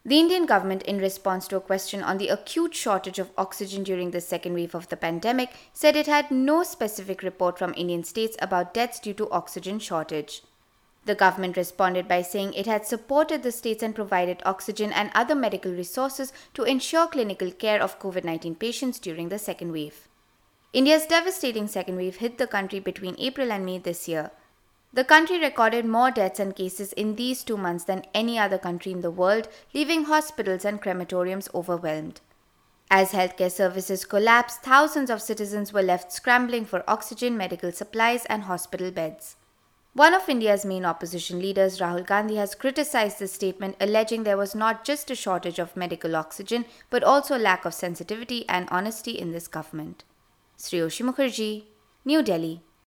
The Indian government, in response to a question on the acute shortage of oxygen during the second wave of the pandemic, said it had no specific report from Indian states about deaths due to oxygen shortage. The government responded by saying it had supported the states and provided oxygen and other medical resources to ensure clinical care of COVID-19 patients during the second wave. India's devastating second wave hit the country between April and May this year. The country recorded more deaths and cases in these 2 months than any other country in the world, leaving hospitals and crematoriums overwhelmed. As healthcare services collapsed, thousands of citizens were left scrambling for oxygen, medical supplies, and hospital beds. One of India's main opposition leaders, Rahul Gandhi, has criticized this statement, alleging there was not just a shortage of medical oxygen, but also lack of sensitivity and honesty in this government. Shreyoshi Mukherjee, New Delhi.